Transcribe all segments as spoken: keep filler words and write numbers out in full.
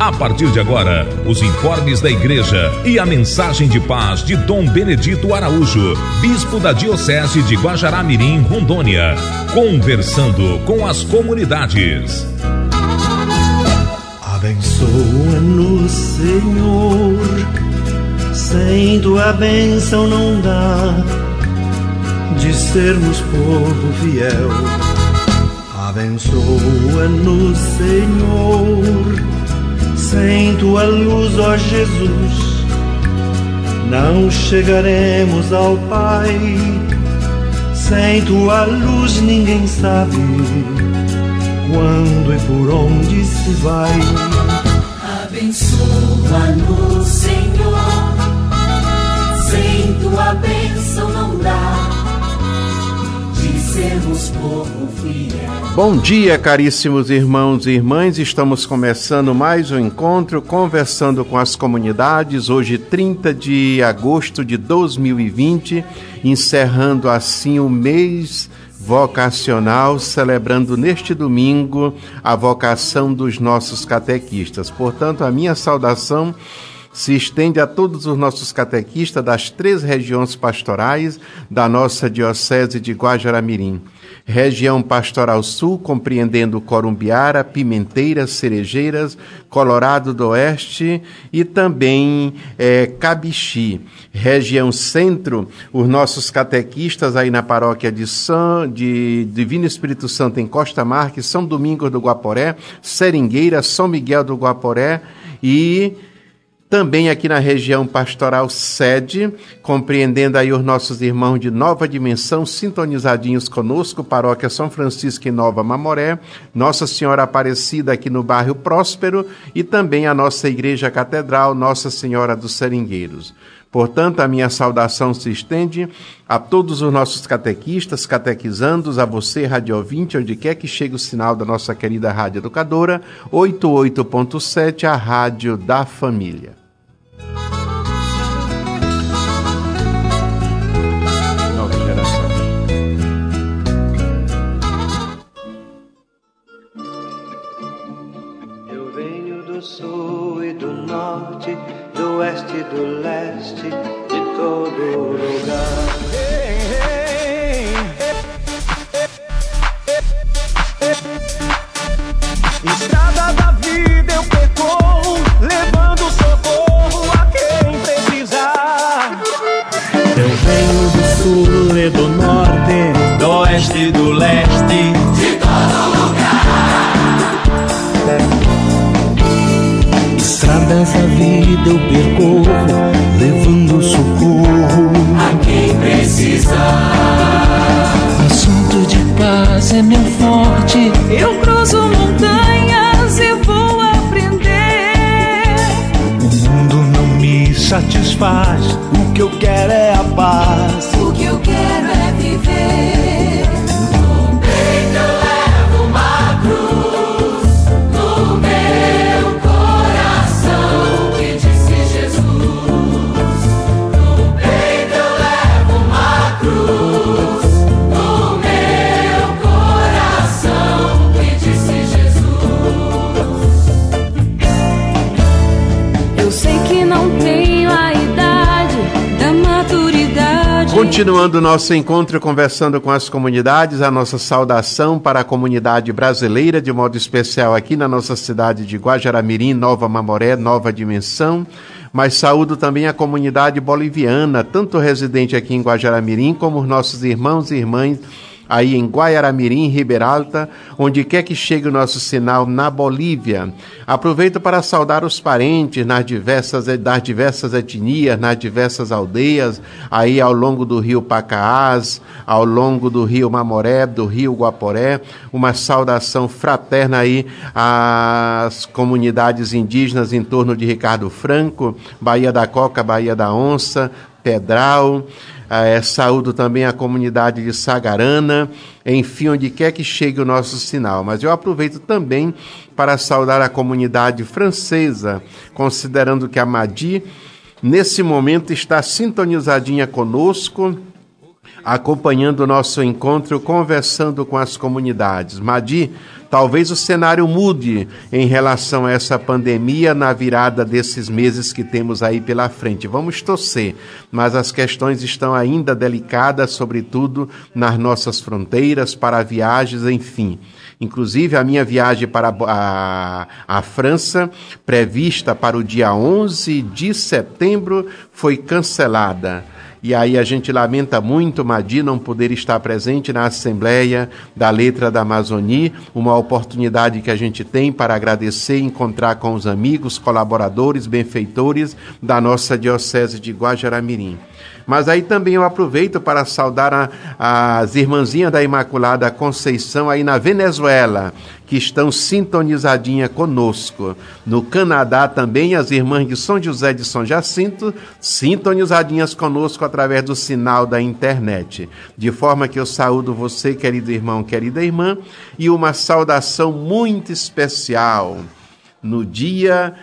A partir de agora, os informes da Igreja e a mensagem de paz de Dom Benedito Araújo, bispo da Diocese de Guajará-Mirim, Rondônia, conversando com as comunidades. Abençoa-nos, Senhor, sem tua bênção não dá de sermos povo fiel. Abençoa-nos, Senhor, sem tua luz, ó Jesus, não chegaremos ao Pai. Sem tua luz ninguém sabe quando e por onde se vai. Abençoa-nos, Senhor, sem tua bênção não dá de sermos povo fiel. Bom dia, caríssimos irmãos e irmãs, estamos começando mais um encontro conversando com as comunidades, hoje trinta de agosto de dois mil e vinte, encerrando assim o mês vocacional, celebrando neste domingo a vocação dos nossos catequistas. Portanto, a minha saudação se estende a todos os nossos catequistas das três regiões pastorais da nossa Diocese de Guajará-Mirim. Região Pastoral Sul, compreendendo Corumbiara, Pimenteiras, Cerejeiras, Colorado do Oeste e também é, Cabixi. Região Centro, os nossos catequistas aí na paróquia de, São, de Divino Espírito Santo em Costa Marques, São Domingos do Guaporé, Seringueira, São Miguel do Guaporé e também aqui na região pastoral sede, compreendendo aí os nossos irmãos de Nova Dimensão, sintonizadinhos conosco, paróquia São Francisco em Nova Mamoré, Nossa Senhora Aparecida aqui no bairro Próspero e também a nossa Igreja Catedral, Nossa Senhora dos Seringueiros. Portanto, a minha saudação se estende a todos os nossos catequistas, catequizandos, a você, rádio ouvinte, onde quer que chegue o sinal da nossa querida Rádio Educadora, oitenta e oito ponto sete, a Rádio da Família. Nova geração. Eu venho do sul e do norte, do oeste e do leste, de todo lugar. Estrada da vida eu percorro, levando socorro a quem precisar. Eu venho do sul e do norte, Do oeste e do leste, De todo lugar, estradas da vida eu percorro, levando socorro a quem precisar. Assunto de paz é meu forte, Eu cruzo montanhas e vou aprender. o mundo não me satisfaz, o que eu quero é a paz. O que eu quero é viver. No peito eu levo uma cruz, no meu coração que disse Jesus. No peito eu levo uma cruz, no meu coração que disse Jesus. Eu sei que não tenho a idade da maturidade. Continuando o nosso encontro conversando com as comunidades, a nossa saudação para a comunidade brasileira, de modo especial aqui na nossa cidade de Guajará-Mirim, Nova Mamoré, Nova Dimensão, mas saúdo também a comunidade boliviana, tanto residente aqui em Guajará-Mirim, como os nossos irmãos e irmãs aí em Guaiará-Mirim, Ribeira Alta, onde quer que chegue o nosso sinal na Bolívia. Aproveito para saudar os parentes nas diversas, das diversas etnias, nas diversas aldeias, aí ao longo do rio Pacaás, ao longo do rio Mamoré, do rio Guaporé, uma saudação fraterna aí às comunidades indígenas em torno de Ricardo Franco, Baía da Coca, Baía da Onça, Pedral. É, saúdo também a comunidade de Sagarana, enfim, onde quer que chegue o nosso sinal. Mas eu aproveito também para saudar a comunidade francesa, considerando que a Madi, nesse momento, está sintonizadinha conosco, acompanhando o nosso encontro, conversando com as comunidades. Madi Talvez o cenário mude em relação a essa pandemia na virada desses meses que temos aí pela frente. Vamos torcer, mas as questões estão ainda delicadas, sobretudo nas nossas fronteiras, para viagens, enfim. Inclusive, a minha viagem para a, a França, prevista para o dia onze de setembro, foi cancelada. E aí a gente lamenta muito, Madi, não poder estar presente na Assembleia da Letra da Amazônia, uma oportunidade que a gente tem para agradecer e encontrar com os amigos, colaboradores, benfeitores da nossa Diocese de Guajará-Mirim. Mas aí também eu aproveito para saudar a, as irmãzinhas da Imaculada Conceição aí na Venezuela, que estão sintonizadinhas conosco. No Canadá também as irmãs de São José de São Jacinto, sintonizadinhas conosco através do sinal da internet. De forma que eu saúdo você, querido irmão, querida irmã, e uma saudação muito especial no dia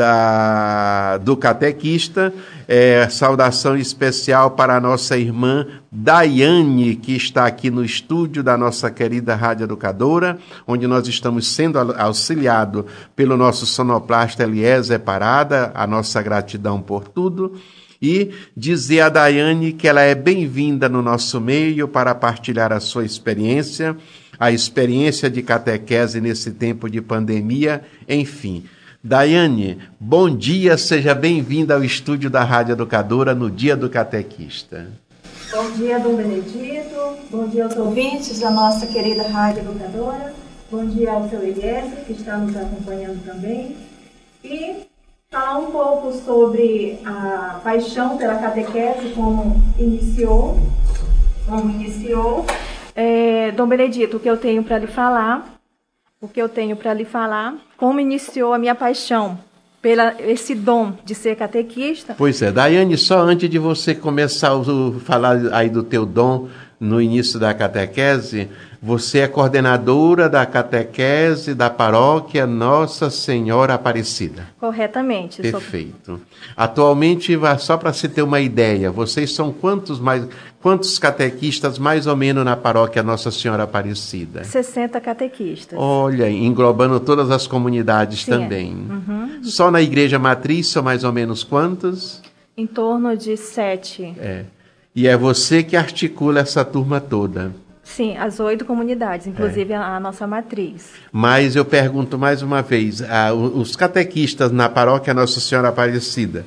Da, do catequista, é, saudação especial para a nossa irmã Daiane, que está aqui no estúdio da nossa querida Rádio Educadora, onde nós estamos sendo auxiliados pelo nosso sonoplasta Eliezer Parada, a nossa gratidão por tudo, e dizer a Daiane que ela é bem-vinda no nosso meio para partilhar a sua experiência, a experiência de catequese nesse tempo de pandemia, enfim. Daiane, bom dia, seja bem-vinda ao estúdio da Rádio Educadora no Dia do Catequista. Bom dia, Dom Benedito, bom dia aos ouvintes da nossa querida Rádio Educadora, bom dia ao seu Eliezer, que está nos acompanhando também, e falar um pouco sobre a paixão pela catequese, como iniciou, como iniciou. É, Dom Benedito, o que eu tenho para lhe falar... O que eu tenho para lhe falar, como iniciou a minha paixão pela esse dom de ser catequista. Pois é, Daiane, só antes de você começar a falar aí do teu dom no início da catequese, você é coordenadora da catequese da paróquia Nossa Senhora Aparecida. Corretamente. Perfeito. Sou... Atualmente, só para se ter uma ideia, vocês são quantos mais... Quantos catequistas, mais ou menos, na paróquia Nossa Senhora Aparecida? sessenta catequistas. Olha, englobando todas as comunidades. Sim, também. É. Uhum. Só na igreja matriz são mais ou menos quantos? Em torno de sete. É. E é você que articula essa turma toda? Sim, as oito comunidades, inclusive é. a, a nossa matriz. Mas eu pergunto mais uma vez, a, os catequistas na paróquia Nossa Senhora Aparecida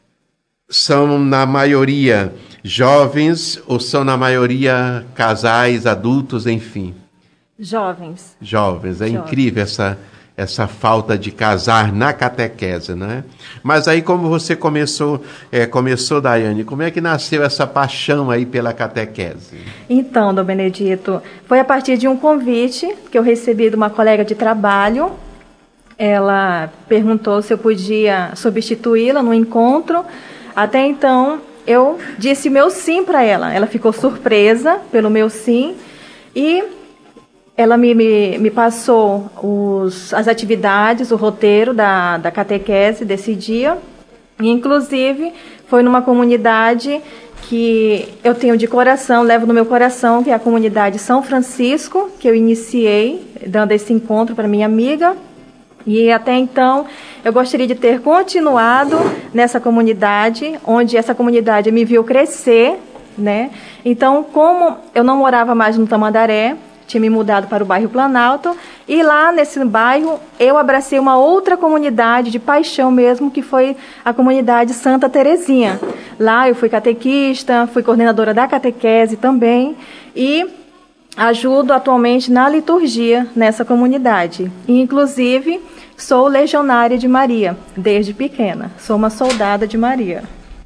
são, na maioria, jovens ou são, na maioria, casais, adultos, enfim? Jovens. Jovens. É Jovens. Incrível essa, essa falta de casar na catequese, não é? Mas aí, como você começou, é, começou, Daiane, como é que nasceu essa paixão aí pela catequese? Então, Dom Benedito, foi a partir de um convite que eu recebi de uma colega de trabalho. Ela perguntou se eu podia substituí-la no encontro. Até então, eu disse meu sim para ela. Ela ficou surpresa pelo meu sim e ela me, me, me passou os, as atividades, o roteiro da, da catequese desse dia. E, inclusive, foi numa comunidade que eu tenho de coração, levo no meu coração, que é a comunidade São Francisco, que eu iniciei dando esse encontro para minha amiga. E até então, eu gostaria de ter continuado nessa comunidade, onde essa comunidade me viu crescer, né? Então, como eu não morava mais no Tamandaré, tinha me mudado para o bairro Planalto, e lá nesse bairro eu abracei uma outra comunidade de paixão mesmo, que foi a comunidade Santa Terezinha. Lá eu fui catequista, fui coordenadora da catequese também, e ajudo atualmente na liturgia nessa comunidade. E, inclusive, sou legionária de Maria, desde pequena. Sou uma soldada de Maria.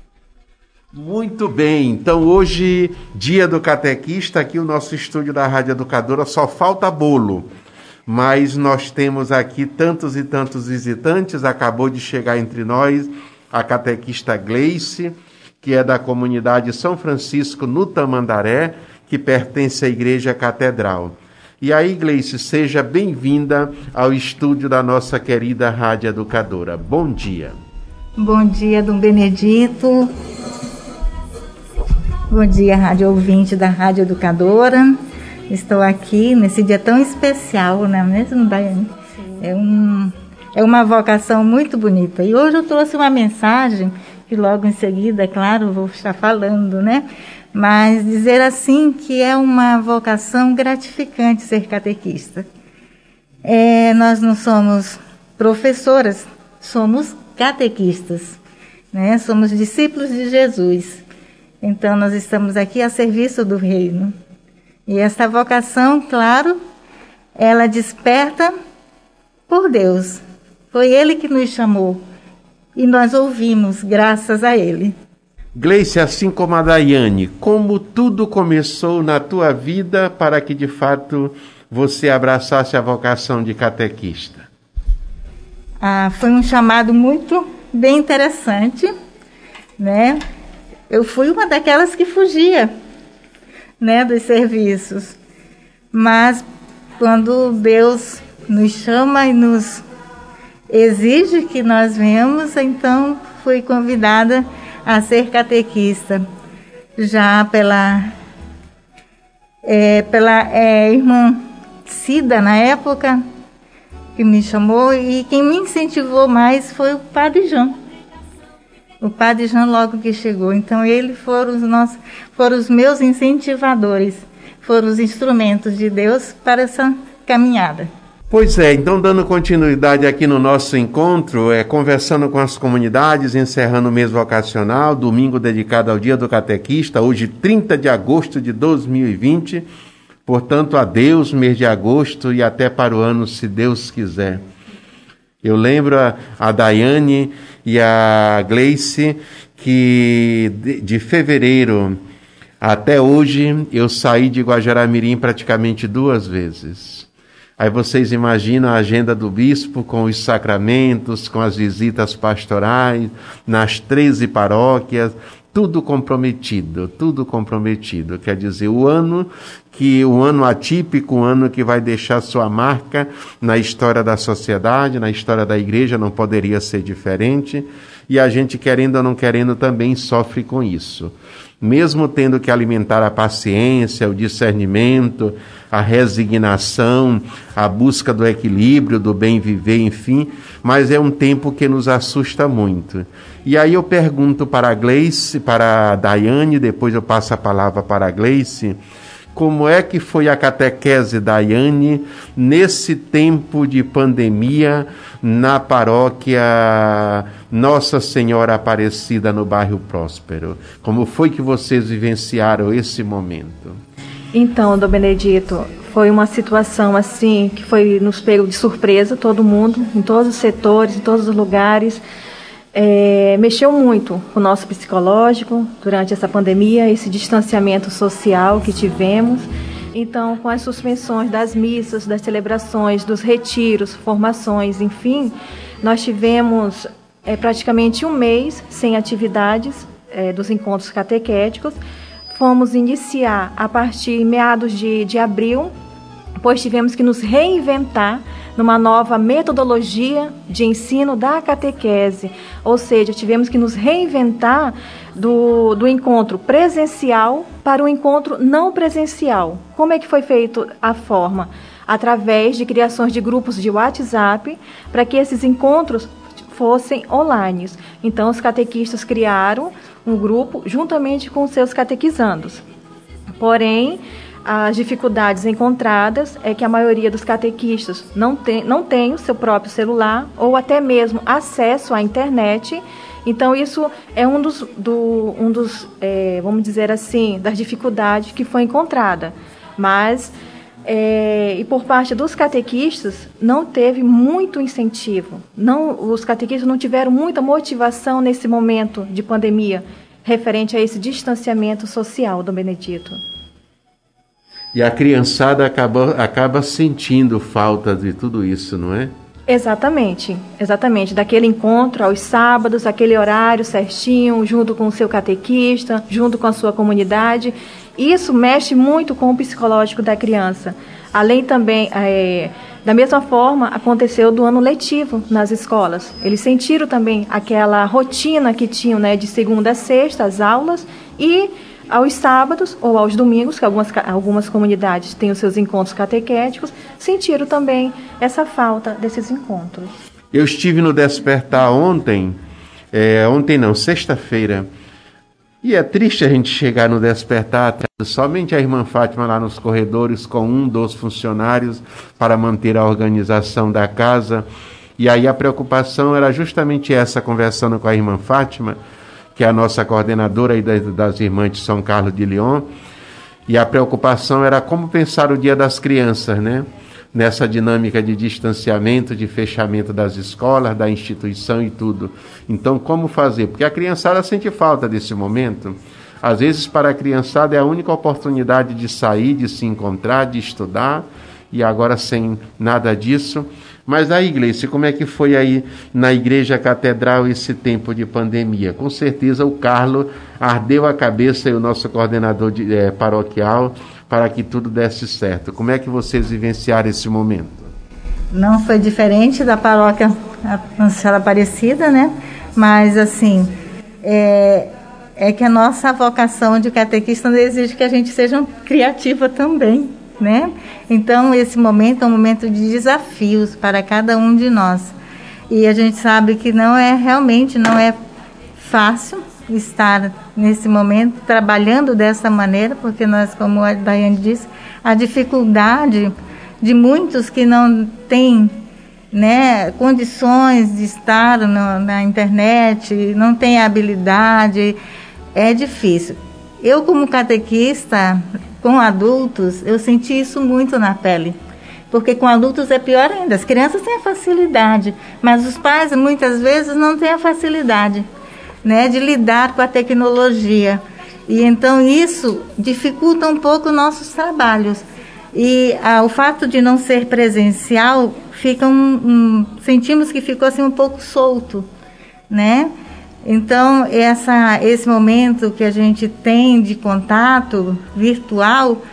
Muito bem. Então, hoje, dia do catequista, aqui o nosso estúdio da Rádio Educadora, só falta bolo. Mas nós temos aqui tantos e tantos visitantes. Acabou de chegar entre nós a catequista Gleice, que é da comunidade São Francisco, no Tamandaré, que pertence à Igreja Catedral. E aí, Gleice, seja bem-vinda ao estúdio da nossa querida Rádio Educadora. Bom dia. Bom dia, Dom Benedito. Bom dia, rádio ouvinte da Rádio Educadora. estou aqui nesse dia tão especial, não é mesmo, Daiane? É, um, é uma vocação muito bonita. E hoje eu trouxe uma mensagem, que logo em seguida, é claro, vou estar falando, né? Mas dizer assim que é uma vocação gratificante ser catequista. É, nós não somos professoras, somos catequistas, né? Somos discípulos de Jesus. Então nós estamos aqui a serviço do reino. E essa vocação, claro, ela desperta por Deus. Foi Ele que nos chamou e nós ouvimos, graças a Ele. Gleice, assim como a Daiane, como tudo começou na tua vida para que de fato você abraçasse a vocação de catequista? Ah, foi um chamado muito bem interessante, né? Eu fui uma daquelas que fugia, né, dos serviços. Mas quando Deus nos chama e nos exige que nós venhamos, então fui convidada a ser catequista, já pela, é, pela é, irmã Cida, na época, que me chamou, e quem me incentivou mais foi o Padre João. O Padre João logo que chegou. Então, eles foram os, nossos, foram os meus incentivadores, foram os instrumentos de Deus para essa caminhada. Pois é, então dando continuidade aqui no nosso encontro, é, conversando com as comunidades, encerrando o mês vocacional, domingo dedicado ao Dia do Catequista, hoje trinta de agosto de dois mil e vinte, portanto, adeus mês de agosto e até para o ano, se Deus quiser. Eu lembro a, a Daiane e a Gleice que de, de fevereiro até hoje eu saí de Guajará-Mirim praticamente duas vezes. Aí vocês imaginam a agenda do bispo com os sacramentos, com as visitas pastorais, nas treze paróquias, tudo comprometido, tudo comprometido. Quer dizer, o ano que o ano atípico, o ano que vai deixar sua marca na história da sociedade, na história da igreja, não poderia ser diferente. E a gente, querendo ou não querendo, também sofre com isso. Mesmo tendo que alimentar a paciência, o discernimento, a resignação, a busca do equilíbrio, do bem viver, enfim, mas é um tempo que nos assusta muito. E aí eu pergunto para a Gleice, para a Daiane, depois eu passo a palavra para a Gleice, como é que foi a catequese Daiane nesse tempo de pandemia na paróquia Nossa Senhora Aparecida no bairro Próspero? Como foi que vocês vivenciaram esse momento? Então, Dom Benedito, foi uma situação assim que foi nos pego de surpresa, todo mundo, em todos os setores, em todos os lugares. É, mexeu muito com o nosso psicológico durante essa pandemia, esse distanciamento social que tivemos. Então, com as suspensões das missas, das celebrações, dos retiros, formações, enfim, nós tivemos é, praticamente um mês sem atividades é, dos encontros catequéticos. Fomos iniciar a partir de meados de, de abril, pois tivemos que nos reinventar numa nova metodologia de ensino da catequese, ou seja, tivemos que nos reinventar do, do encontro presencial para o encontro não presencial. Como é que foi feito a forma? Através de criações de grupos de WhatsApp, para que esses encontros fossem online. Então, os catequistas criaram um grupo juntamente com os seus catequizandos. Porém, as dificuldades encontradas é que a maioria dos catequistas não tem, não tem o seu próprio celular ou até mesmo acesso à internet. Então, isso é um dos, do, um dos é, vamos dizer assim, das dificuldades que foi encontrada. Mas, é, e por parte dos catequistas, não teve muito incentivo. Não, os catequistas não tiveram muita motivação nesse momento de pandemia, referente a esse distanciamento social, Dom Benedito. E a criançada acaba, acaba sentindo falta de tudo isso, não é? Exatamente, exatamente. Daquele encontro aos sábados, aquele horário certinho, junto com o seu catequista, junto com a sua comunidade. Isso mexe muito com o psicológico da criança. Além também, é, da mesma forma, aconteceu do ano letivo nas escolas. Eles sentiram também aquela rotina que tinham, né, de segunda a sexta, as aulas, e aos sábados ou aos domingos, que algumas, algumas comunidades têm os seus encontros catequéticos, sentiram também essa falta desses encontros. Eu estive no Despertar ontem, é, ontem não, sexta-feira, e é triste a gente chegar no Despertar, somente a irmã Fátima lá nos corredores com um dos funcionários para manter a organização da casa. E aí a preocupação era justamente essa, conversando com a irmã Fátima, que é a nossa coordenadora aí das, das irmãs de São Carlos de Lyon, e a preocupação era como pensar o Dia das Crianças, né? Nessa dinâmica de distanciamento, de fechamento das escolas, da instituição e tudo. Então, como fazer? Porque a criançada sente falta desse momento. Às vezes, para a criançada é a única oportunidade de sair, de se encontrar, de estudar, e agora sem nada disso. Mas a igreja, como é que foi aí na Igreja Catedral esse tempo de pandemia? Com certeza o Carlos ardeu a cabeça e o nosso coordenador de, é, paroquial para que tudo desse certo. Como é que vocês vivenciaram esse momento? Não foi diferente da paróquia Nossa Senhora Aparecida, né? Mas assim, é, é que a nossa vocação de catequista exige que a gente seja criativa também, né? Então esse momento é um momento de desafios para cada um de nós, e a gente sabe que não é realmente não é fácil estar nesse momento trabalhando dessa maneira, porque nós, como a Daiane disse, a dificuldade de muitos que não têm, né, condições de estar no, na internet, não têm habilidade, é difícil. Eu, como catequista, com adultos, eu senti isso muito na pele, porque com adultos é pior ainda. As crianças têm a facilidade, mas os pais muitas vezes não têm a facilidade, né, de lidar com a tecnologia. E então isso dificulta um pouco nossos trabalhos. E ah, o fato de não ser presencial, fica um, um, sentimos que ficou assim um pouco solto, né? Então, essa, esse momento que a gente tem de contato virtual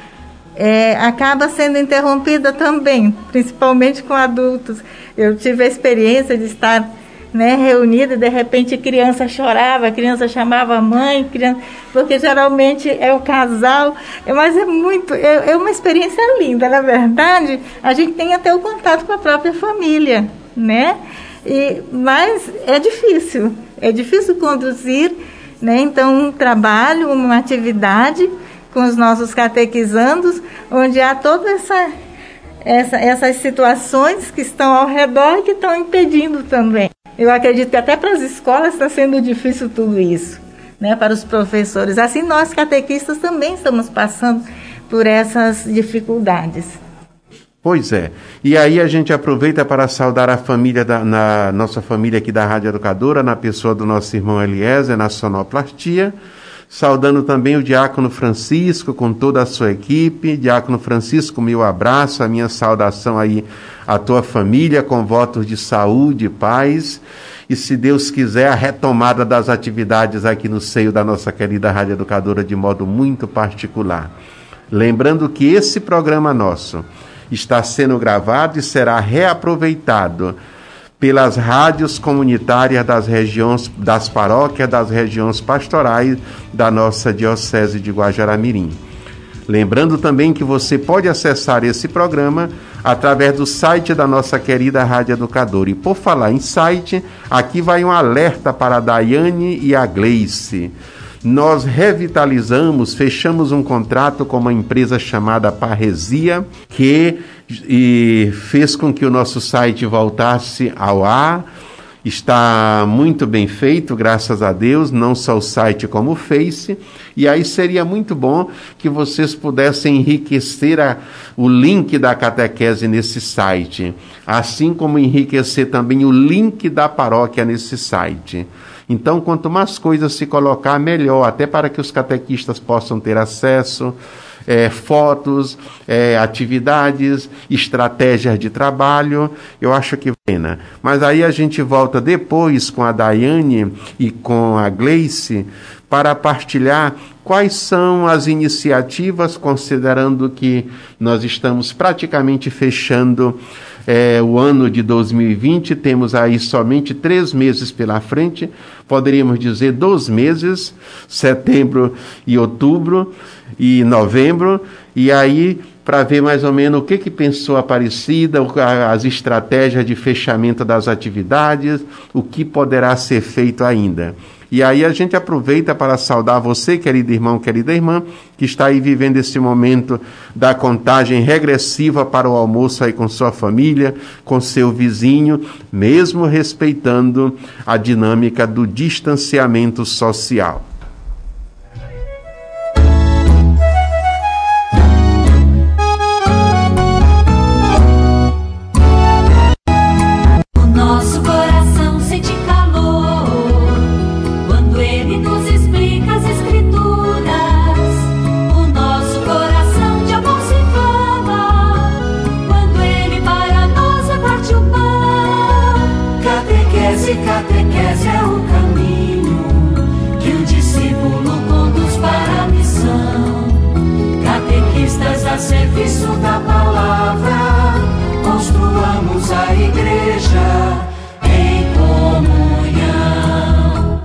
é, acaba sendo interrompida também, principalmente com adultos. Eu tive a experiência de estar, né, reunida, e de repente a criança chorava, a criança chamava a mãe, criança, porque geralmente é o casal, mas é muito, é, é uma experiência linda, na verdade. A gente tem até o contato com a própria família, né? E, mas é difícil, é difícil conduzir, né? Então, um trabalho, uma atividade com os nossos catequizandos, onde há toda essa, essa, essas situações que estão ao redor e que estão impedindo também. Eu acredito que até para as escolas está sendo difícil tudo isso, né? Para os professores. Assim, nós catequistas também estamos passando por essas dificuldades. Pois é. E aí a gente aproveita para saudar a família, da, na nossa família aqui da Rádio Educadora, na pessoa do nosso irmão Eliezer, na sonoplastia, saudando também o Diácono Francisco com toda a sua equipe. Diácono Francisco, meu abraço, a minha saudação aí à tua família, com votos de saúde e paz. E se Deus quiser, a retomada das atividades aqui no seio da nossa querida Rádio Educadora de modo muito particular. Lembrando que esse programa nosso está sendo gravado e será reaproveitado pelas rádios comunitárias das regiões, das paróquias, das regiões pastorais da nossa Diocese de Guajará-Mirim. Lembrando também que você pode acessar esse programa através do site da nossa querida Rádio Educadora. E por falar em site, aqui vai um alerta para a Daiane e a Gleice. Nós revitalizamos, fechamos um contrato com uma empresa chamada Parresia, que e fez com que o nosso site voltasse ao ar. Está muito bem feito, graças a Deus, não só o site como o Face. E aí seria muito bom que vocês pudessem enriquecer a, o link da catequese nesse site, assim como enriquecer também o link da paróquia nesse site. Então, quanto mais coisas se colocar, melhor, até para que os catequistas possam ter acesso, é, fotos, é, atividades, estratégias de trabalho. Eu acho que pena. Mas aí a gente volta depois com a Daiane e com a Gleice para partilhar quais são as iniciativas, considerando que nós estamos praticamente fechando é, o ano de dois mil e vinte, temos aí somente três meses pela frente, poderíamos dizer dois meses, setembro e outubro e novembro, e aí para ver mais ou menos o que, que pensou a Aparecida, as estratégias de fechamento das atividades, o que poderá ser feito ainda. E aí a gente aproveita para saudar você, querido irmão, querida irmã, que está aí vivendo esse momento da contagem regressiva para o almoço aí com sua família, com seu vizinho, mesmo respeitando a dinâmica do distanciamento social. Catequese é o caminho que o discípulo conduz para a missão. Catequistas a serviço da palavra, construamos a igreja em comunhão.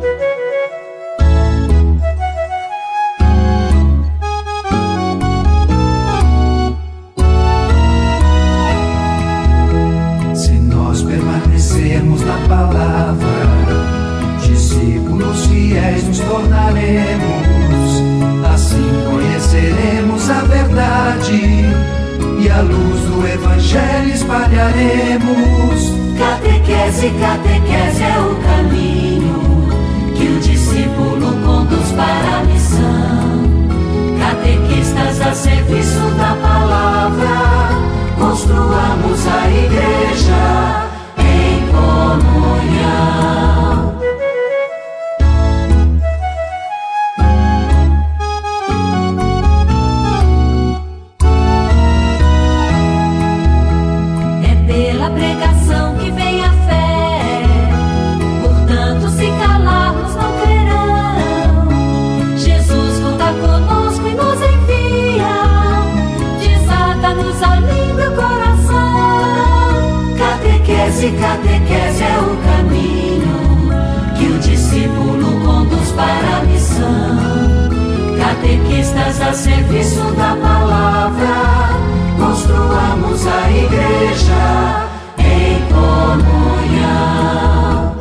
Se nós permanecermos na palavra, discípulos fiéis nos tornaremos. Assim conheceremos a verdade e a luz do Evangelho espalharemos. Catequese, catequese é o caminho que o discípulo conduz para a missão. Catequistas a serviço da palavra, construamos a igreja em comunhão. É pela pregação que vem a fé, portanto se calarmos não crerão. Jesus volta conosco e nos envia, desata-nos a língua e o coração. Catequese, catequese é o caminho que o discípulo conduz para a missão. Catequistas a serviço da palavra, construamos a igreja em comunhão.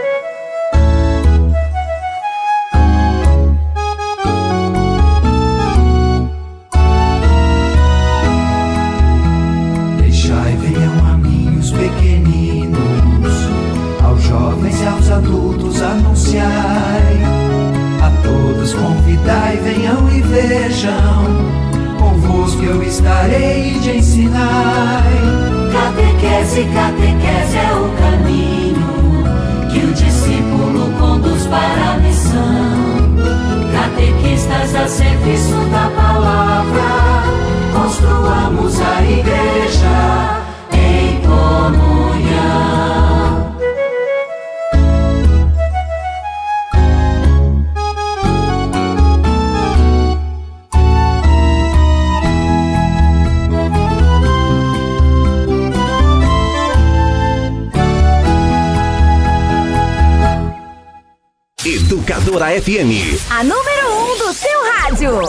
Deixai venham a mim os pequeninos, aos jovens e aos adultos anunciai, a todos convidai, venham e vejam, convosco eu estarei e te ensinai. Catequese, catequese é o caminho que o discípulo conduz para a missão. Catequistas a serviço da palavra, construamos a igreja em comunhão. Educadora F M, a número um do seu rádio.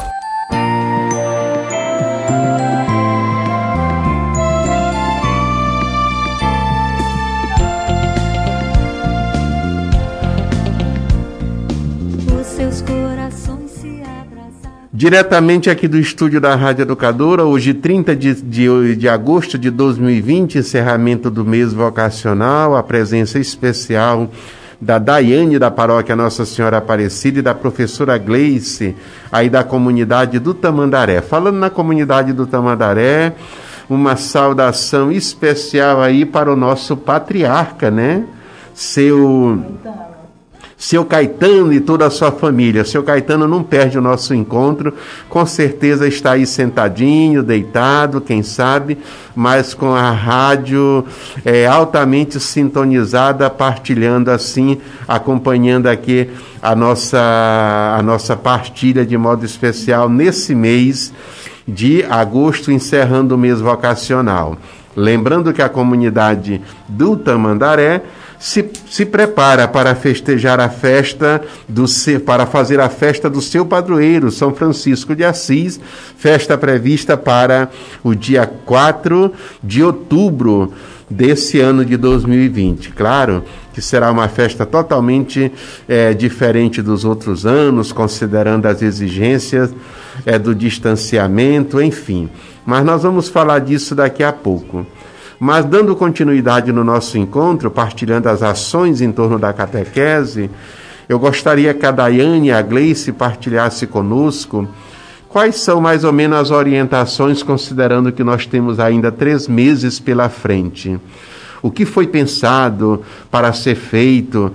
Os seus corações se abraçaram. Diretamente aqui do estúdio da Rádio Educadora, hoje trinta de, de, de agosto de dois mil e vinte, encerramento do mês vocacional, a presença especial da Daiane da paróquia Nossa Senhora Aparecida e da professora Gleice, aí da comunidade do Tamandaré. Falando na comunidade do Tamandaré, uma saudação especial aí para o nosso patriarca, né? Seu... Seu Caetano e toda a sua família. Seu Caetano não perde o nosso encontro, com certeza está aí sentadinho, deitado, quem sabe, mas com a rádio é, altamente sintonizada, partilhando assim, acompanhando aqui a nossa, a nossa partilha de modo especial nesse mês de agosto, encerrando o mês vocacional. Lembrando que a comunidade do Tamandaré se, se prepara para festejar a festa, do, para fazer a festa do seu padroeiro, São Francisco de Assis, festa prevista para o dia quatro de outubro desse ano de dois mil e vinte. Claro que será uma festa totalmente é, diferente dos outros anos, considerando as exigências é, do distanciamento, enfim. Mas nós vamos falar disso daqui a pouco. Mas dando continuidade no nosso encontro, partilhando as ações em torno da catequese, eu gostaria que a Daiane e a Gleice partilhassem conosco quais são mais ou menos as orientações, considerando que nós temos ainda três meses pela frente. O que foi pensado para ser feito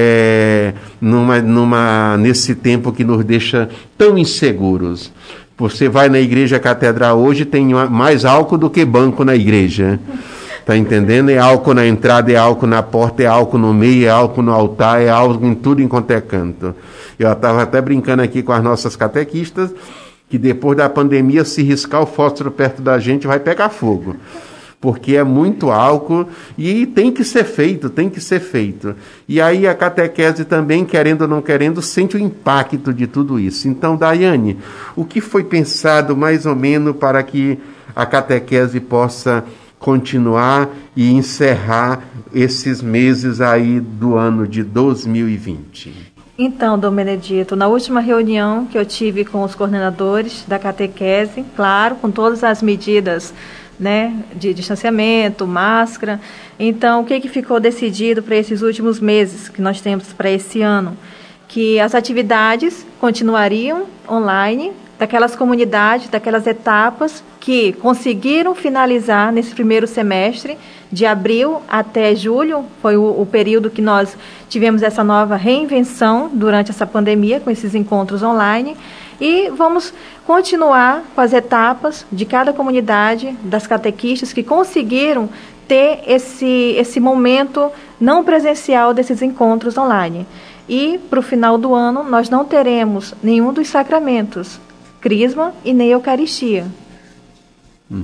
é, numa, numa, nesse tempo que nos deixa tão inseguros? Você vai na igreja catedral hoje, tem mais álcool do que banco na igreja. Tá entendendo? É álcool na entrada, é álcool na porta, é álcool no meio, é álcool no altar, é álcool em tudo em quanto é canto. Eu estava até brincando aqui com as nossas catequistas, que depois da pandemia, se riscar o fósforo perto da gente, vai pegar fogo. Porque é muito álcool e tem que ser feito, tem que ser feito. E aí a catequese também, querendo ou não querendo, sente o impacto de tudo isso. Então, Daiane, o que foi pensado mais ou menos para que a catequese possa continuar e encerrar esses meses aí do ano de dois mil e vinte? Então, Dom Benedito, na última reunião que eu tive com os coordenadores da catequese, claro, com todas as medidas, né, de distanciamento, máscara. Então, o que, que ficou decidido para esses últimos meses que nós temos para esse ano? Que as atividades continuariam online, daquelas comunidades, daquelas etapas que conseguiram finalizar nesse primeiro semestre, de abril até julho, foi o, o período que nós tivemos essa nova reinvenção durante essa pandemia, com esses encontros online. E vamos continuar com as etapas de cada comunidade, das catequistas que conseguiram ter esse, esse momento não presencial desses encontros online. E, para o final do ano, nós não teremos nenhum dos sacramentos, Crisma e nem Eucaristia. Uhum.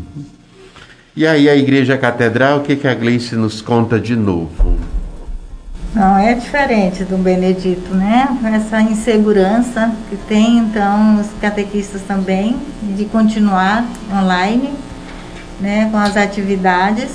E aí, a Igreja Catedral, o que, que a Gleice nos conta de novo? Não, é diferente do Benedito, né? Essa insegurança que tem, então, os catequistas também, de continuar online, né, com as atividades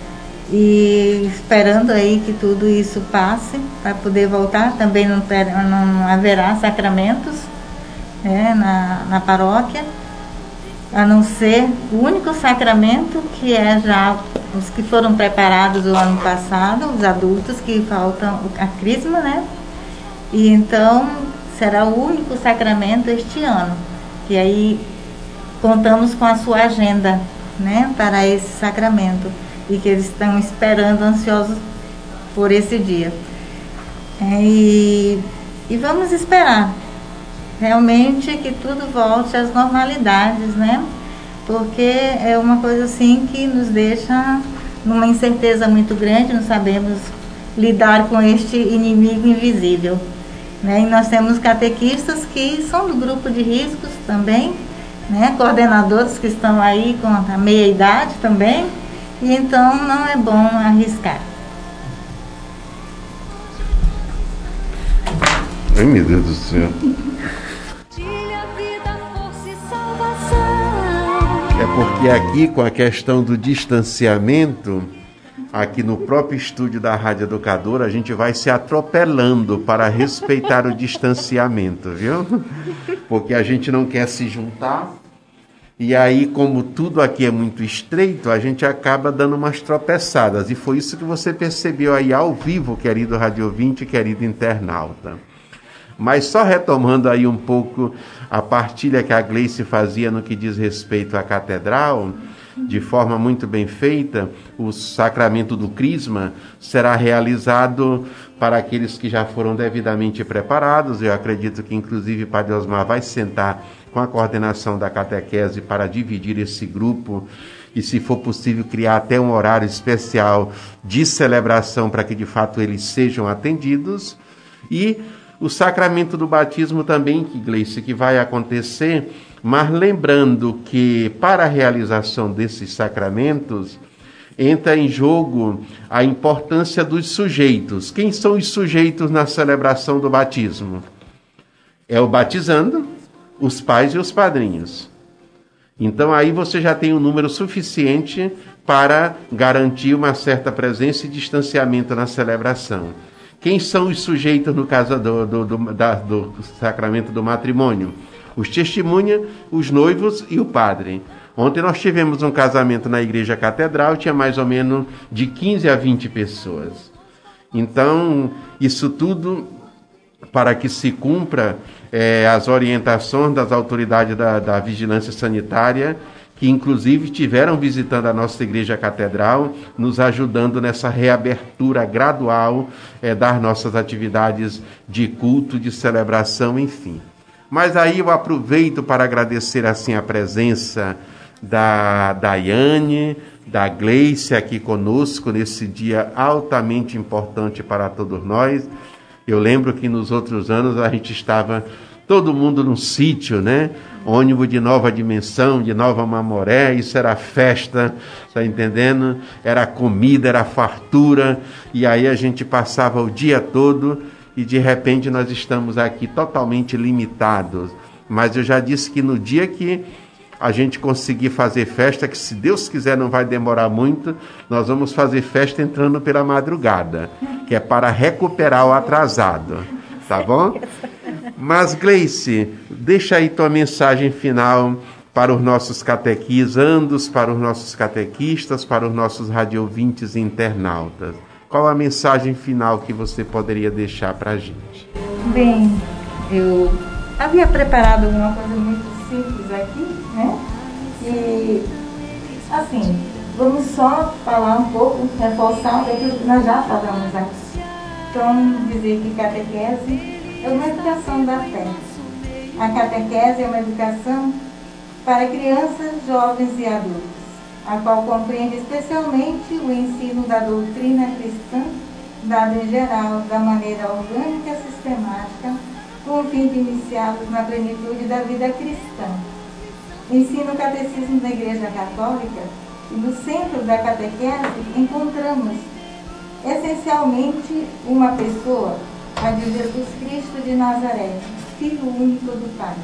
e esperando aí que tudo isso passe para poder voltar. Também não, ter, não haverá sacramentos, né, na, na paróquia, a não ser o único sacramento que é já os que foram preparados o ano passado, os adultos, que faltam a crisma, né? E então será o único sacramento este ano, que aí contamos com a sua agenda, né, para esse sacramento, e que eles estão esperando, ansiosos por esse dia. É, e, e vamos esperar realmente que tudo volte às normalidades, né? Porque é uma coisa assim que nos deixa numa incerteza muito grande, não sabemos lidar com este inimigo invisível, né? E nós temos catequistas que são do grupo de riscos também, né? Coordenadores que estão aí com a meia idade também, e então não é bom arriscar. Ai, meu Deus do céu. É porque aqui, com a questão do distanciamento, aqui no próprio estúdio da Rádio Educadora, a gente vai se atropelando para respeitar o distanciamento, viu? Porque a gente não quer se juntar, e aí, como tudo aqui é muito estreito, a gente acaba dando umas tropeçadas, e foi isso que você percebeu aí ao vivo, querido rádio ouvinte, querido internauta. Mas só retomando aí um pouco a partilha que a Gleice fazia no que diz respeito à catedral, de forma muito bem feita, o sacramento do Crisma será realizado para aqueles que já foram devidamente preparados. Eu acredito que, inclusive, o Padre Osmar vai sentar com a coordenação da catequese para dividir esse grupo e, se for possível, criar até um horário especial de celebração para que, de fato, eles sejam atendidos. E o sacramento do batismo também, que, Gleice, que vai acontecer, mas lembrando que para a realização desses sacramentos entra em jogo a importância dos sujeitos. Quem são os sujeitos na celebração do batismo? É o batizando, os pais e os padrinhos. Então aí você já tem um número suficiente para garantir uma certa presença e distanciamento na celebração. Quem são os sujeitos no caso do, do, do, da, do sacramento do matrimônio? Os testemunhas, os noivos e o padre. Ontem nós tivemos um casamento na igreja catedral, tinha mais ou menos de quinze a vinte pessoas. Então, isso tudo para que se cumpra é, as orientações das autoridades da, da vigilância sanitária, que inclusive tiveram visitando a nossa igreja catedral, nos ajudando nessa reabertura gradual é, das nossas atividades de culto, de celebração, enfim. Mas aí eu aproveito para agradecer assim a presença da Daiane, da Gleice aqui conosco nesse dia altamente importante para todos nós. Eu lembro que nos outros anos a gente estava todo mundo num sítio, né? Ônibus de nova dimensão, de Nova Mamoré, isso era festa, tá entendendo? Era comida, era fartura, e aí a gente passava o dia todo e de repente nós estamos aqui totalmente limitados. Mas eu já disse que no dia que a gente conseguir fazer festa, que se Deus quiser não vai demorar muito, nós vamos fazer festa entrando pela madrugada, que é para recuperar o atrasado, tá bom? Mas, Gleice, deixa aí tua mensagem final para os nossos catequizandos, para os nossos catequistas, para os nossos radiovintes e internautas. Qual a mensagem final que você poderia deixar para a gente? Bem, eu havia preparado uma coisa muito simples aqui, né? E, assim, vamos só falar um pouco, reforçar daquilo que nós já falamos aqui. Então, dizer que catequese é uma educação da fé. A catequese é uma educação para crianças, jovens e adultos, a qual compreende especialmente o ensino da doutrina cristã, dada em geral, da maneira orgânica e sistemática, com o fim de iniciá-los na plenitude da vida cristã. Ensina o catecismo da Igreja Católica e no centro da catequese encontramos essencialmente uma pessoa, a de Jesus Cristo de Nazaré, Filho único do Pai.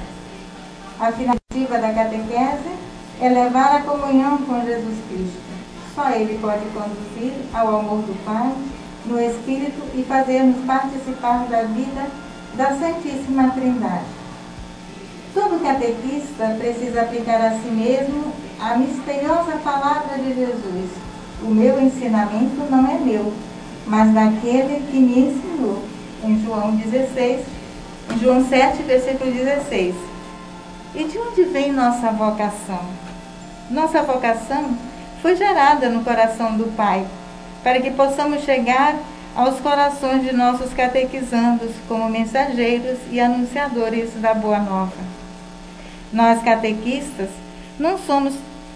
A finalidade da catequese é levar a comunhão com Jesus Cristo. Só Ele pode conduzir ao amor do Pai, no Espírito e fazer-nos participar da vida da Santíssima Trindade. Todo catequista precisa aplicar a si mesmo a misteriosa palavra de Jesus. O meu ensinamento não é meu, mas daquele que me ensinou. Em João dezesseis, em João sete, versículo dezesseis. E de onde vem nossa vocação? Nossa vocação foi gerada no coração do Pai, para que possamos chegar aos corações de nossos catequizandos como mensageiros e anunciadores da Boa Nova. Nós, catequistas, não somos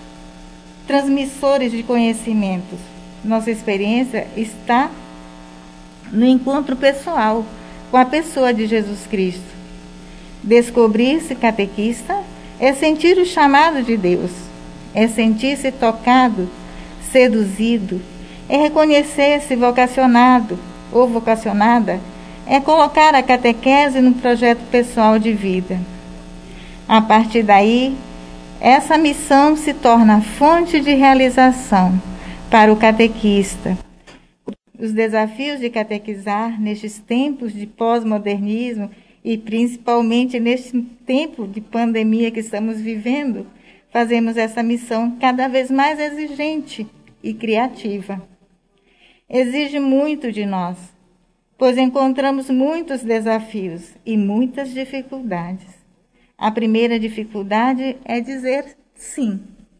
transmissores de conhecimentos. Nossa experiência está no encontro pessoal com a pessoa de Jesus Cristo. Descobrir-se catequista é sentir o chamado de Deus, é sentir-se tocado, seduzido, é reconhecer-se vocacionado ou vocacionada, é colocar a catequese no projeto pessoal de vida. A partir daí, essa missão se torna fonte de realização para o catequista. Os desafios de catequizar nestes tempos de pós-modernismo e principalmente neste tempo de pandemia que estamos vivendo, fazemos essa missão cada vez mais exigente e criativa. Exige muito de nós, pois encontramos muitos desafios e muitas dificuldades. A primeira dificuldade é dizer sim.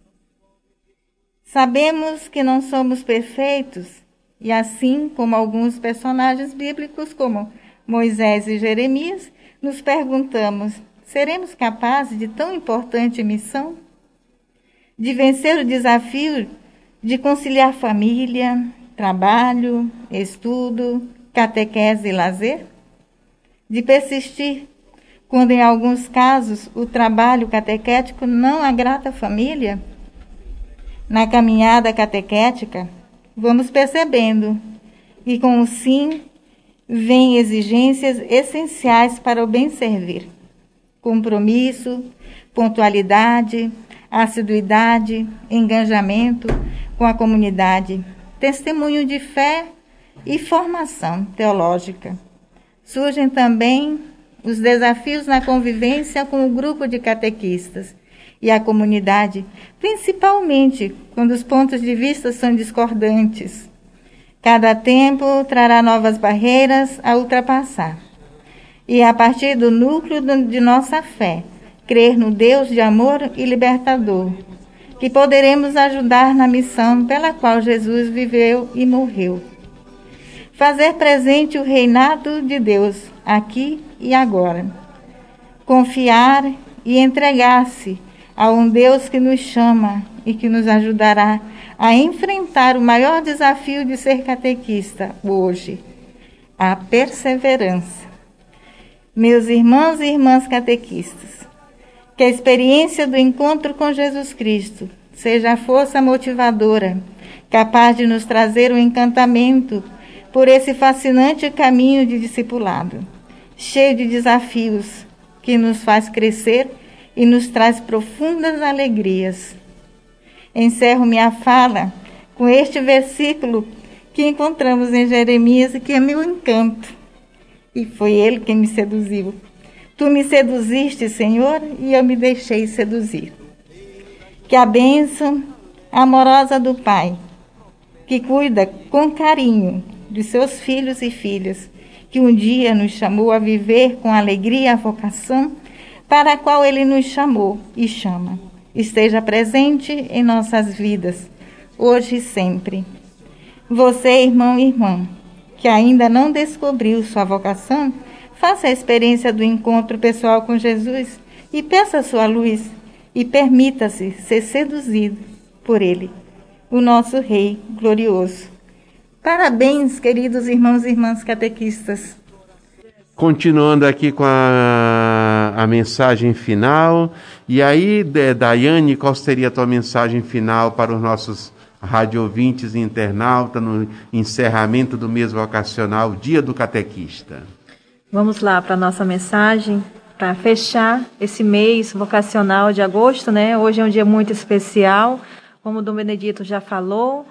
Sabemos que não somos perfeitos, e assim como alguns personagens bíblicos, como Moisés e Jeremias, nos perguntamos, seremos capazes de tão importante missão? De vencer o desafio de conciliar família, trabalho, estudo, catequese e lazer? De persistir quando, em alguns casos, o trabalho catequético não agrada a família? Na caminhada catequética, vamos percebendo que com o sim vêm exigências essenciais para o bem servir. Compromisso, pontualidade, assiduidade, engajamento com a comunidade, testemunho de fé e formação teológica. Surgem também os desafios na convivência com o grupo de catequistas e a comunidade, principalmente quando os pontos de vista são discordantes. Cada tempo trará novas barreiras a ultrapassar. E a partir do núcleo de nossa fé, crer no Deus de amor e libertador, que poderemos ajudar na missão pela qual Jesus viveu e morreu. Fazer presente o reinado de Deus, aqui e agora. Confiar e entregar-se a um Deus que nos chama e que nos ajudará a enfrentar o maior desafio de ser catequista hoje, a perseverança. Meus irmãos e irmãs catequistas, que a experiência do encontro com Jesus Cristo seja a força motivadora, capaz de nos trazer o encantamento por esse fascinante caminho de discipulado, cheio de desafios, que nos faz crescer e nos traz profundas alegrias. Encerro minha fala com este versículo que encontramos em Jeremias e que é meu encanto. E foi ele quem me seduziu. Tu me seduziste, Senhor, e eu me deixei seduzir. Que a bênção amorosa do Pai, que cuida com carinho de seus filhos e filhas, que um dia nos chamou a viver com alegria a vocação para a qual Ele nos chamou e chama, esteja presente em nossas vidas, hoje e sempre. Você, irmão e irmã, que ainda não descobriu sua vocação, faça a experiência do encontro pessoal com Jesus e peça sua luz e permita-se ser seduzido por Ele, o nosso Rei glorioso. Parabéns, queridos irmãos e irmãs catequistas. Continuando aqui com a, a mensagem final. E aí, Daiane, qual seria a tua mensagem final para os nossos rádio ouvintes e internautas no encerramento do mês vocacional, Dia do Catequista? Vamos lá para a nossa mensagem, para fechar esse mês vocacional de agosto, né? Hoje é um dia muito especial, como o Dom Benedito já falou.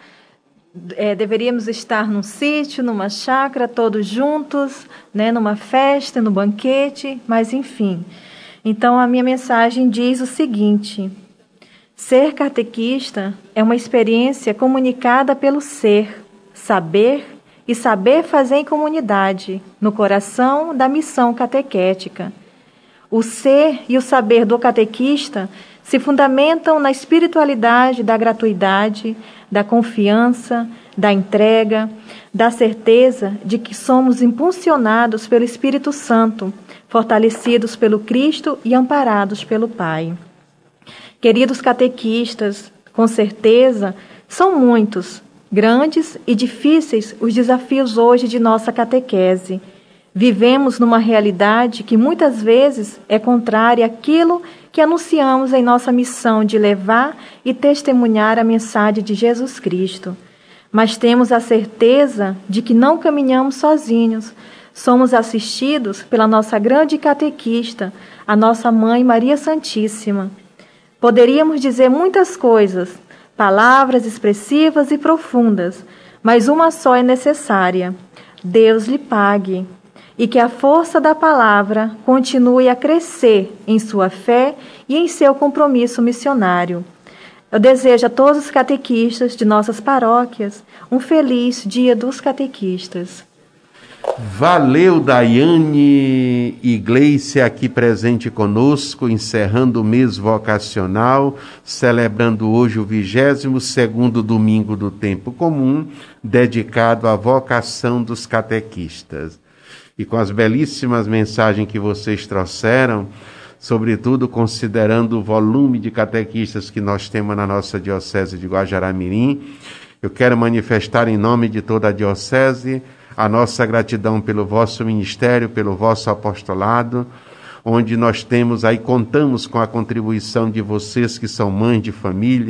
É, deveríamos estar num sítio, numa chácara, todos juntos, né, numa festa, no banquete, mas enfim. Então, a minha mensagem diz o seguinte: ser catequista é uma experiência comunicada pelo ser, saber e saber fazer em comunidade, no coração da missão catequética. O ser e o saber do catequista se fundamentam na espiritualidade da gratuidade, da confiança, da entrega, da certeza de que somos impulsionados pelo Espírito Santo, fortalecidos pelo Cristo e amparados pelo Pai. Queridos catequistas, com certeza, são muitos, grandes e difíceis os desafios hoje de nossa catequese. Vivemos numa realidade que muitas vezes é contrária àquilo que anunciamos em nossa missão de levar e testemunhar a mensagem de Jesus Cristo. Mas temos a certeza de que não caminhamos sozinhos. Somos assistidos pela nossa grande catequista, a nossa Mãe Maria Santíssima. Poderíamos dizer muitas coisas, palavras expressivas e profundas, mas uma só é necessária: Deus lhe pague. E que a força da palavra continue a crescer em sua fé e em seu compromisso missionário. Eu desejo a todos os catequistas de nossas paróquias um feliz Dia dos Catequistas. Valeu, Daiane e Gleice aqui presente conosco, encerrando o mês vocacional, celebrando hoje o vigésimo segundo domingo do tempo comum, dedicado à vocação dos catequistas. E com as belíssimas mensagens que vocês trouxeram, sobretudo considerando o volume de catequistas que nós temos na nossa Diocese de Guajará-Mirim, eu quero manifestar em nome de toda a Diocese a nossa gratidão pelo vosso ministério, pelo vosso apostolado, onde nós temos aí, contamos com a contribuição de vocês que são mães de família,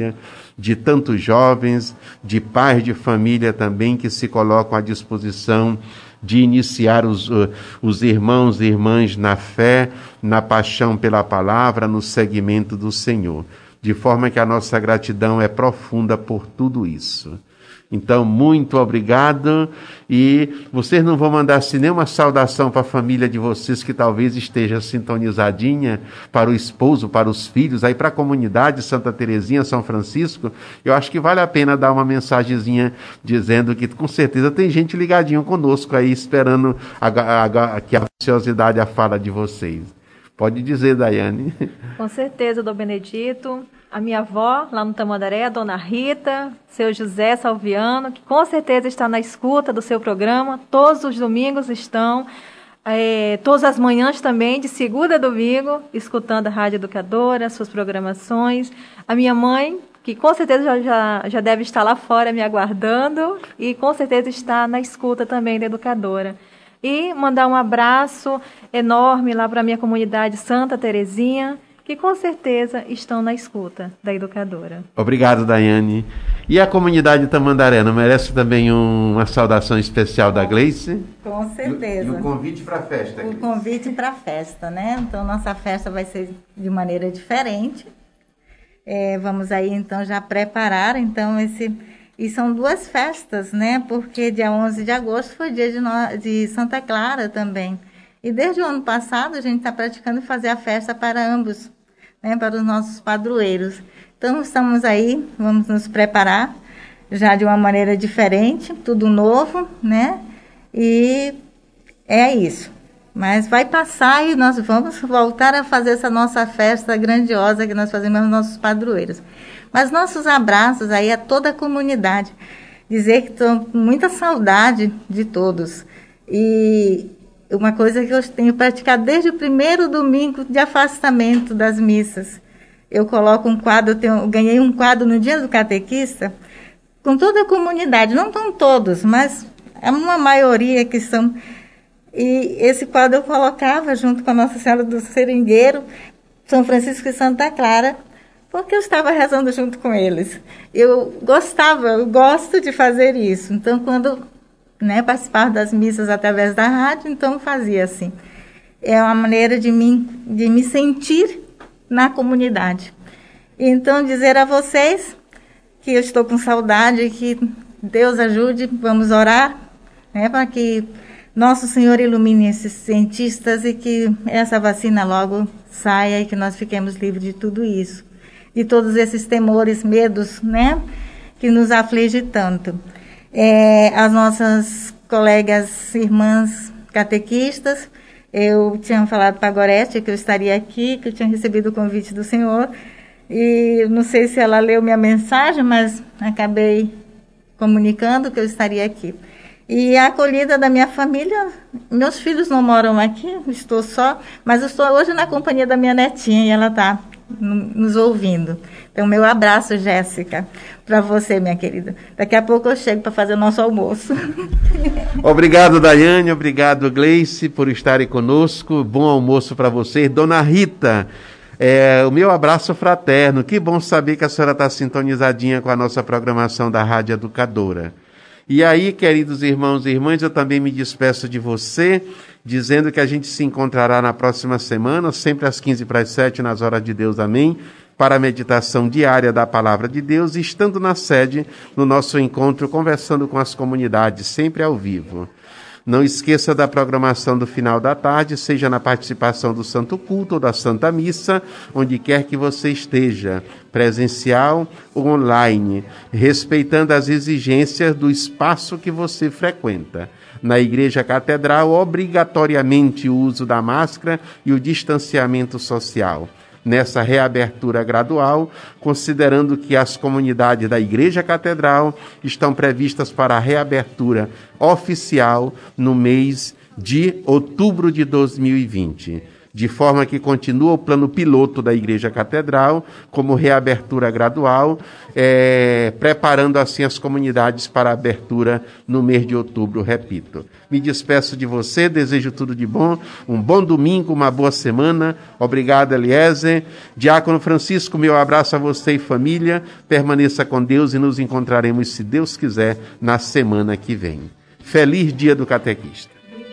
de tantos jovens, de pais de família também que se colocam à disposição de iniciar os, os irmãos e irmãs na fé, na paixão pela palavra, no seguimento do Senhor. De forma que a nossa gratidão é profunda por tudo isso. Então, muito obrigado, e vocês não vão mandar assim nenhuma saudação para a família de vocês que talvez esteja sintonizadinha, para o esposo, para os filhos, aí para a comunidade Santa Terezinha, São Francisco. Eu acho que vale a pena dar uma mensagenzinha dizendo que com certeza tem gente ligadinho conosco aí, esperando a, a, a, que a ansiosidade a fala de vocês. Pode dizer, Daiane. Com certeza, Dom Benedito. A minha avó, lá no Tamandaré, a Dona Rita, seu José Salviano, que com certeza está na escuta do seu programa. Todos os domingos estão, é, todas as manhãs também, de segunda a domingo, escutando a Rádio Educadora, suas programações. A minha mãe, que com certeza já, já, já deve estar lá fora me aguardando, e com certeza está na escuta também da Educadora. E mandar um abraço enorme lá para a minha comunidade Santa Terezinha, que com certeza estão na escuta da Educadora. Obrigado, Daiane. E a comunidade Tamandaré, não merece também um, uma saudação especial da Gleice? Com certeza. E, e o convite para a festa, Gleice? O convite para a festa, né? Então, nossa festa vai ser de maneira diferente. É, vamos aí, então, já preparar, então, esse... E são duas festas, né? Porque dia onze de agosto foi dia de, no... de Santa Clara também. E desde o ano passado a gente está praticando fazer a festa para ambos, né, para os nossos padroeiros. Então estamos aí, vamos nos preparar já de uma maneira diferente, tudo novo, né? E é isso. Mas vai passar e nós vamos voltar a fazer essa nossa festa grandiosa que nós fazemos aos nossos padroeiros. Mas nossos abraços aí a toda a comunidade. Dizer que estou com muita saudade de todos. E uma coisa que eu tenho praticado desde o primeiro domingo de afastamento das missas. Eu coloco um quadro, eu, tenho, eu ganhei um quadro no dia do catequista, com toda a comunidade, não estão todos, mas é uma maioria que são. E esse quadro eu colocava junto com a Nossa Senhora do Seringueiro, São Francisco e Santa Clara, porque eu estava rezando junto com eles. Eu gostava, eu gosto de fazer isso. Então, quando... Né, participar das missas através da rádio, então fazia assim. É uma maneira de mim, de me sentir na comunidade. Então, dizer a vocês que eu estou com saudade, que Deus ajude, vamos orar, né, para que Nosso Senhor ilumine esses cientistas e que essa vacina logo saia e que nós fiquemos livres de tudo isso, de todos esses temores, medos, né, que nos aflige tanto. É, as nossas colegas irmãs catequistas, eu tinha falado para a Gorete que eu estaria aqui, que eu tinha recebido o convite do Senhor, e não sei se ela leu minha mensagem, mas acabei comunicando que eu estaria aqui. E a acolhida da minha família, meus filhos não moram aqui, estou só, mas eu estou hoje na companhia da minha netinha e ela está nos ouvindo. Então, meu abraço, Jéssica, para você, minha querida. Daqui a pouco eu chego para fazer o nosso almoço. Obrigado, Daiane, obrigado, Gleice, por estarem conosco. Bom almoço para vocês. Dona Rita, é, o meu abraço fraterno. Que bom saber que a senhora está sintonizadinha com a nossa programação da Rádio Educadora. E aí, queridos irmãos e irmãs, eu também me despeço de você, dizendo que a gente se encontrará na próxima semana, sempre às quinze para as sete, nas horas de Deus, amém, para a meditação diária da Palavra de Deus, estando na sede, no nosso encontro, conversando com as comunidades, sempre ao vivo. Não esqueça da programação do final da tarde, seja na participação do Santo Culto ou da Santa Missa, onde quer que você esteja, presencial ou online, respeitando as exigências do espaço que você frequenta. Na Igreja Catedral, obrigatoriamente o uso da máscara e o distanciamento social. Nessa reabertura gradual, considerando que as comunidades da Igreja Catedral estão previstas para a reabertura oficial no mês de outubro de dois mil e vinte. de forma que continua o plano piloto da Igreja Catedral, como reabertura gradual, é, preparando assim as comunidades para a abertura no mês de outubro, repito. Me despeço de você, desejo tudo de bom, um bom domingo, uma boa semana. Obrigado, Eliezer. Diácono Francisco, meu abraço a você e família. Permaneça com Deus e nos encontraremos, se Deus quiser, na semana que vem. Feliz Dia do Catequista.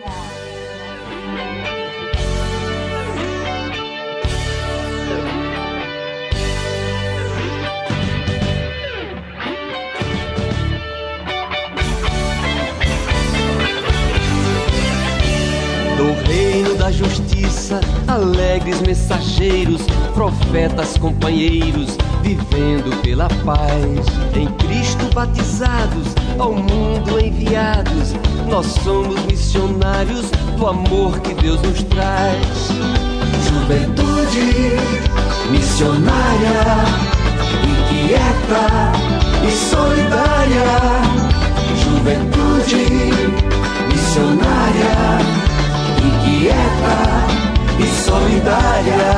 Justiça, alegres mensageiros, profetas companheiros, vivendo pela paz. Em Cristo batizados, ao mundo enviados, nós somos missionários do amor que Deus nos traz. Juventude missionária, inquieta e solidária. Juventude missionária, inquieta e solidária.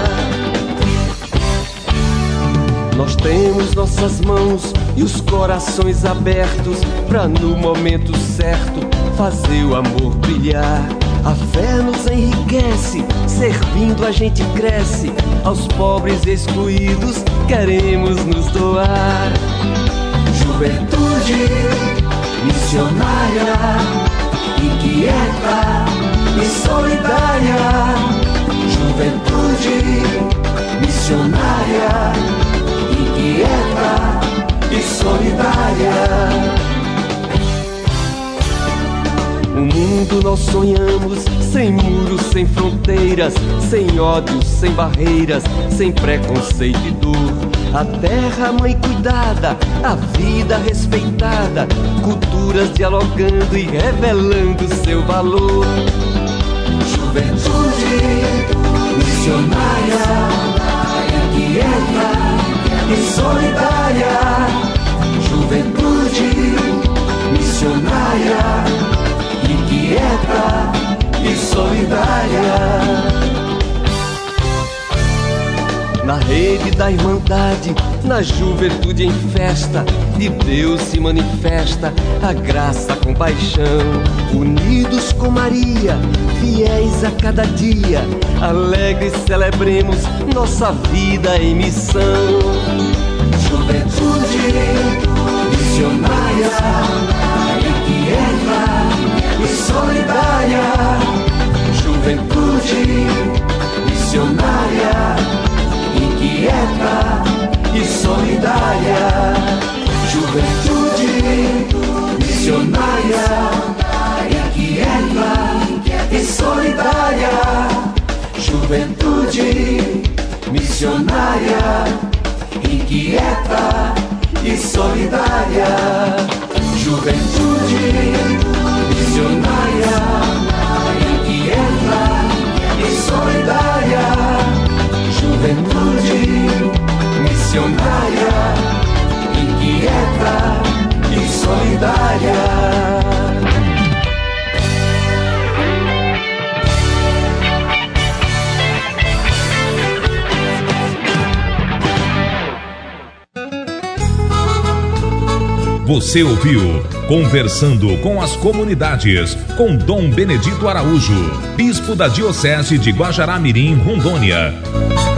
Nós temos nossas mãos e os corações abertos pra no momento certo fazer o amor brilhar. A fé nos enriquece, servindo a gente cresce. Aos pobres e excluídos queremos nos doar. Juventude missionária, inquieta e solidária. Juventude missionária, inquieta e solidária. Um mundo nós sonhamos, sem muros, sem fronteiras, sem ódios, sem barreiras, sem preconceito e dor. A terra mãe cuidada, a vida respeitada, culturas dialogando e revelando seu valor. Juventude missionária, inquieta e solidária. Juventude missionária, inquieta e solidária. Na rede da Irmandade, na juventude em festa, de Deus se manifesta a graça, a compaixão. Unidos com Maria, fiéis a cada dia, alegres celebremos nossa vida em missão. Juventude missionária, inquieta e solidária. Juventude missionária, inquieta e solidária. Juventude missionária, inquieta e solidária. Juventude missionária, inquieta e solidária. Juventude missionária, inquieta e solidária. Juventude missionária, inquieta e solidária. Você ouviu Conversando com as Comunidades, com Dom Benedito Araújo, Bispo da Diocese de Guajará-Mirim, Rondônia.